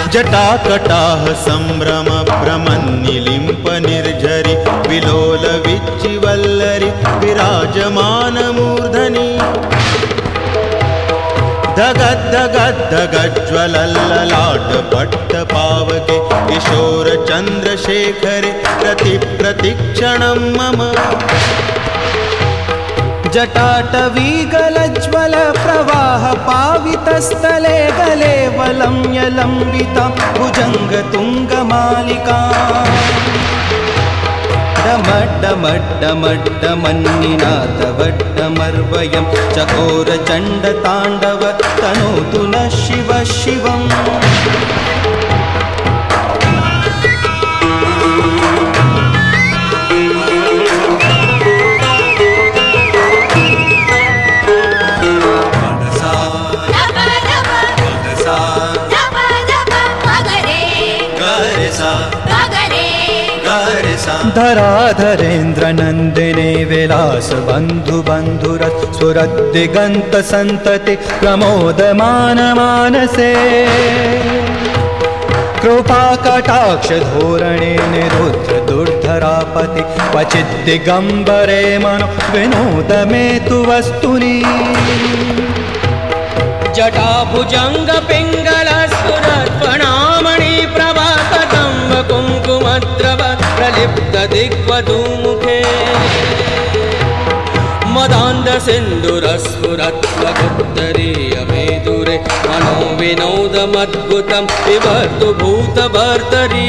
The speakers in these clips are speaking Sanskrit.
जटाकटाह संभ्रम भ्रमन्निलिम्प निर्झरि विलोल विच्चिवल्लरि विराजमानमूर्धनि धगद्धगद्धगज्ज्वलल्ललाटपट्टपावके किशोर चन्द्रशेखरे प्रतिक्षणं मम जटाटवीगलज्ज्वल प्रवाह पावितस्थले गले वलम्यलम्बितां भुजङ्गतुङ्गमालिका डमड्डमड्डमड्डमन्निनादवड्डमर्वयं चकोरचण्डताण्डव तनोतु नः शिवः शिवम् धराधरेन्द्रनन्दिने विलास बन्धुबन्धुरत् सुरद्दिगन्त सन्तति प्रमोदमानमानसे कृपाकटाक्षधोरणे निरुद्ध दुर्धरापति क्वचिद्दिगम्बरे मनो विनोद मे तु वस्तुनि जटाभुजङ्गपिङ्गलस्फुरत्फणामणि प्रभातकम्ब कुङ्कुमद्रव प्रलिप्त दिग्वधूमुखे मदान्धसिन्धुरस्फुरत्वगुप्तरीयमेदुरे मनो विनोदमद्भुतं विभर्तु भूतभर्तरी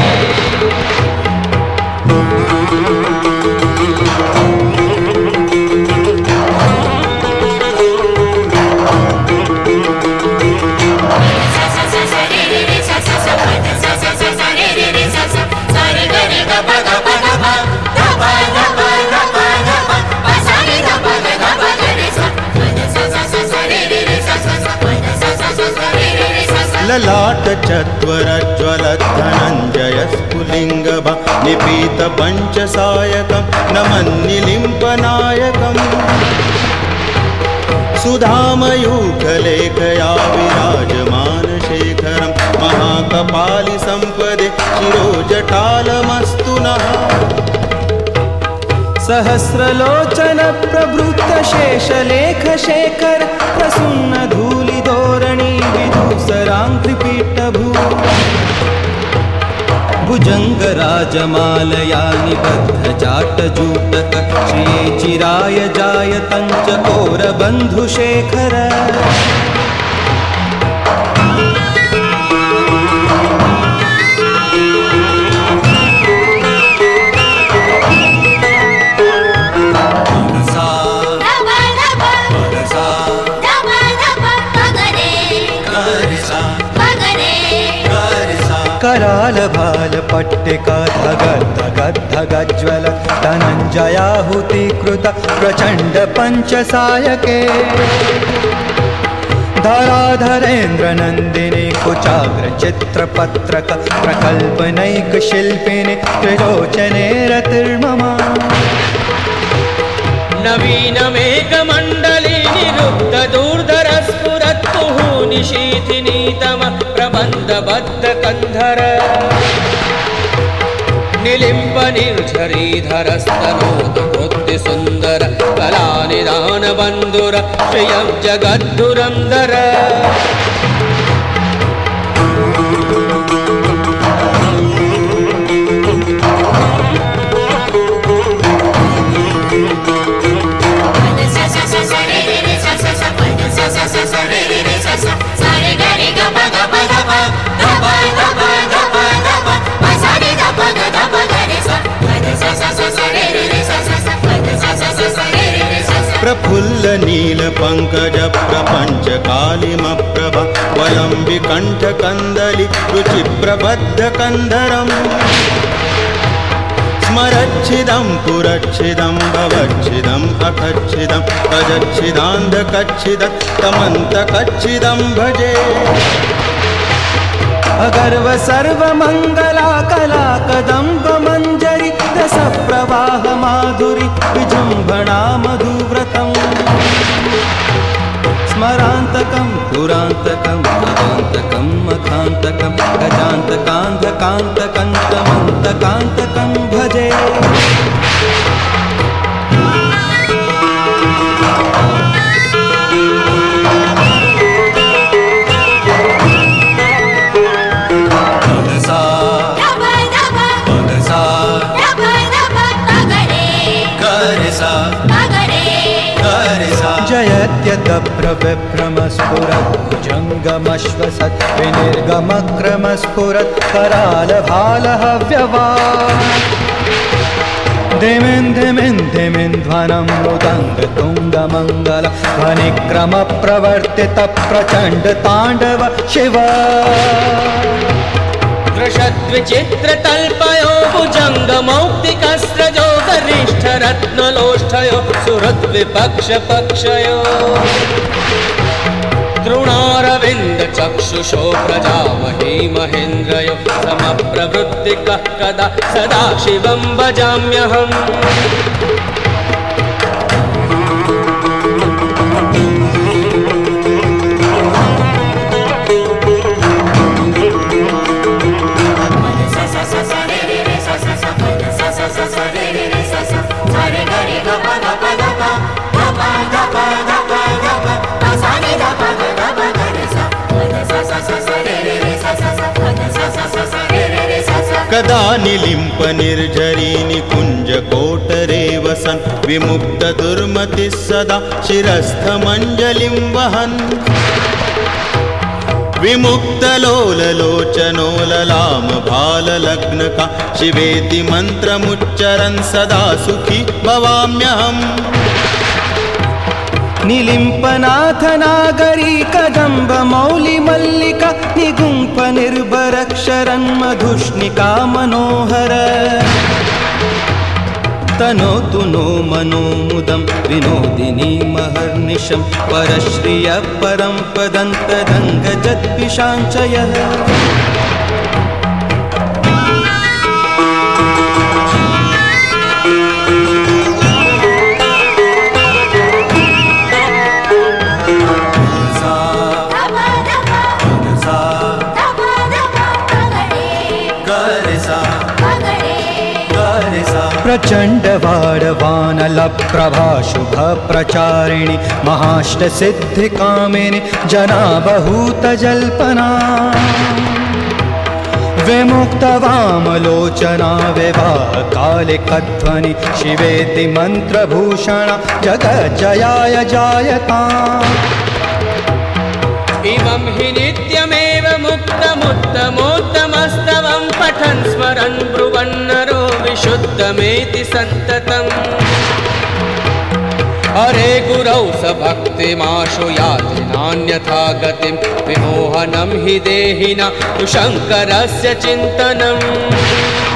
ललाट चत्वरज्वलद्धनञ्जय स्फुलिङ्गभा निपीत पञ्चसायकं नमन्निलिम्पनायकम् सुधामयूखलेखया विराजमानशेखरं महाकपालि सम्पदे शिरोजटालमस्तु नः सहस्रलोचन प्रभृत शेषलेखशेखर प्रसुन्न धूलिधोरणी विधूसराङ्घ्रिपीठभू भुजङ्गराजमालया निबद्ध जाटजूटक श्रिये चिराय जायतं चकोरबन्धुशेखर करालभालपट्टिका धगद्धगज्ज्वल धनञ्जयाहुतीकृत प्रचण्ड पञ्चसायके धराधरेन्द्रनन्दिने कुचाग्रचित्रपत्रक प्रकल्पनैकशिल्पिनि त्रिलोचने रतिर्मम नवीनमेकमण्डली निरुद्ध दूर्धरस्फुरत्तुः निशीथिनीतम प्रबन्धबद्धकन्धर निलिम्प निर्झरीधरस्तनोतकृत्तिसुन्दर कलानिदानबन्धुर श्रियं जगद्धुरन्धर प्रफुल्ल नील पंकज प्रपंच कालिमप्रभ वलंबि कंठ कंदलि रुचि प्रबद्ध कंधरम् स्मरच्छिदं पुरच्छिदं भवच्छिदं अखच्छिदं अजच्छिदान्धकच्छिदं तमन्तकच्छिदं भजे अगर्व सर्वमंगला कला कदम्ब मंजरी रस प्रवाह माधुरी विजृंभणा मधुव्रतम् स्मरान्तकं पुरान्तकं भवान्तकं मखा गजान्तकं गजान्तकान्धकान्तकन्तमन्तकान्तकं भजे। जयत्यदभ्रविभ्रमस्फुरत् भुजङ्गमश्वसत् विनिर्गमक्रमस्फुरत् करालभालहव्यवा धिमिन् धिमिन् धिमिन् ध्वनं मृदङ्गतुङ्गमङ्गल ध्वनिक्रमप्रवर्तित प्रचण्डताण्डव शिव। दृशद्विचित्रतल्पयो भुजङ्गमौक्तिकस्रजो गरिष्ठरत्नलोष्ठयो सुहृद्विपक्षपक्षयो तृणारविन्दचक्षुषो प्रजामहे महेन्द्रयो समप्रवृत्तिकः कदा सदा शिवं भजाम्यहम्। कदा निलिम्प निर्झरी निकुञ्जकोटरे वसन् विमुक्तदुर्मतिः सदा शिरस्थमञ्जलिं वहन् विमुक्तलोललोचनो ललामभाललग्नका शिवेति मन्त्रमुच्चरन् सदा सुखी भवाम्यहम्। निलिम्पनाथ नागरी कदम्ब मौलि मल्लिका निगुम्फ निर्भरक्षरन् मधुष्णिका मनोहर तनोतु नो मनो मुदं विनोदिनी महर्निशं परश्रिय परं पदन्तदङ्गजद्विषाञ्चयः। प्रचण्डवाडवानलप्रभा शुभप्रचारिणि महाष्टसिद्धिकामिनि जनाबहूतजल्पना विमुक्तवामलोचना विवाहकालिकध्वनि शिवेति मन्त्रभूषण जगज्जयाय जायता। इमं हि नित्यमेव मुक्तमुत्तमोत्तमस्तवं पठन् स्मरन् ब्रुवन्नरो विशुद्धमेति सन्ततम्। हरे गुरौ स भक्तिमाशु याति नान्यथा गतिं विमोहनं हि देहिना तु शङ्करस्य चिन्तनम्।